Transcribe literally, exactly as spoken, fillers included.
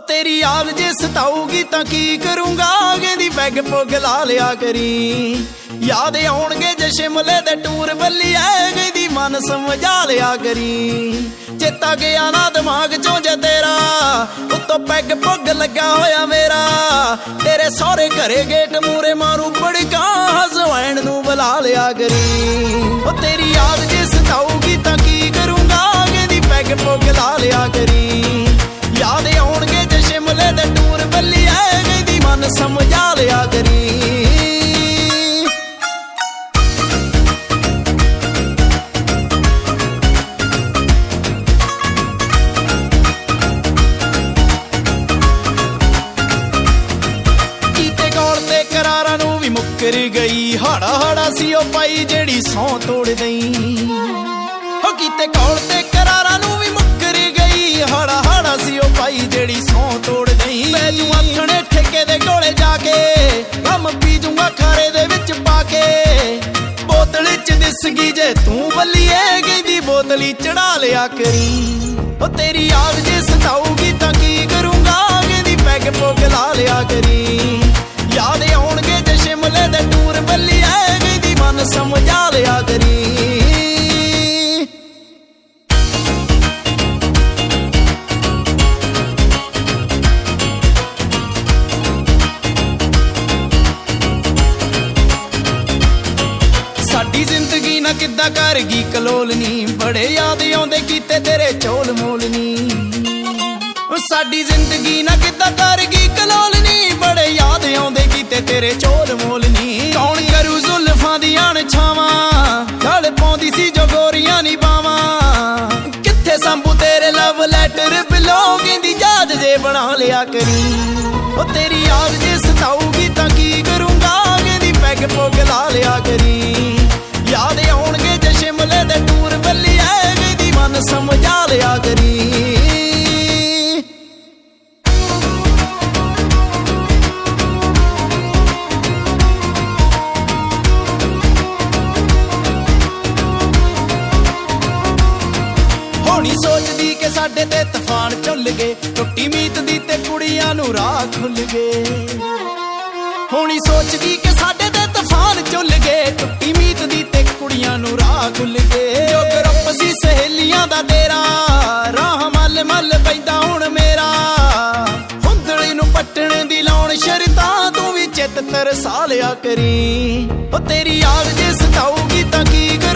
तेरी याद जे सताऊगी तां की करूंगा, कहंदी पैग पुग ला लिया करी। याद आउणगे जे शिमले दे टूर बल्लिए, कहंदी मन समझा लिया करी। चेता गया ना दिमाग चों जे तेरा, उत्तों पैग पुग लगा होया मेरा। तेरे सौरे घरे गेट मूरे मारू बड़का, हसवैन नूं बुला लिया करी। ओ तेरी याद जे सताऊगी तां की करूंगा, कहंदी पैग पुग ला लिया करी। याद आउणगे जे शिमले दे टूर बल्लिए, कहंदी मन समझा लिया करी। कीते कौल ते करारा नूं भी मुक्कर गई, हाड़ा हाड़ा सी ओ पाई जेड़ी सौं तोड़ दई। हो कीते कौल ते करारा नूं भी मुक्कर गई, हाड़ा हाड़ा सी ओ पाई जेड़ी सौं तोड़ गई। मैं जू आखणे ठेके दे कोले जाके, कम पी जूंगा खारे दे विच पाके। बोतल च दिसगी जे तू बल्लिए, कहंदी बोतली चढ़ा लिया करी। ओ तेरी याद जे सताऊगी तां की करूंगा, कहंदी पैग पुग ला लिया करी। याद आउणगे जे शिमले दे टूर बल्लिए, कहंदी मन समझा लिया करी। साडी जिंदगी ना किद्दां कर गई कलोलनी, बड़े याद आउंदे कीते तेरे चोल मोलनी। साडी जिंदगी ना किद्दां कर गई कलोलनी, बड़े याद आउंदे कीते तेरे चोल मोलनी। कौन करू जुल्फां दियां छावां, गल पाउंदी सी जो गोरियां नी बावां। कित्थे संभू तेरे लव लैटर बिलो, कहंदी याद जे बना लिया करी। ओ तेरी याद जे सताऊगी तां की करूंगा, कहंदी पैग पुग ला लिया करी। याद आउणगे जे शिमले दे टूर बल्लिए, कहंदी मन समझा लिया करी। होनी सोचदी कि साडे ते तूफान झुल गए, टुट्टी मीत दी ते कुड़ियां नूं राह खुल गए। होनी सोचदी कि साडे ते तूफान झुल गए, टुट्टी मीत दी ते कुड़ियां नूं राह खुल गए। जो ग्रुप सी सहेलियां दा तेरा, राह मल मल पैंदा हुण मेरा। हुंदड़ी नूं पट्टण दी लाउण शर्तां, तू भी चित तरसा लिया करी। ओ तेरी याद जे सताऊगी तां की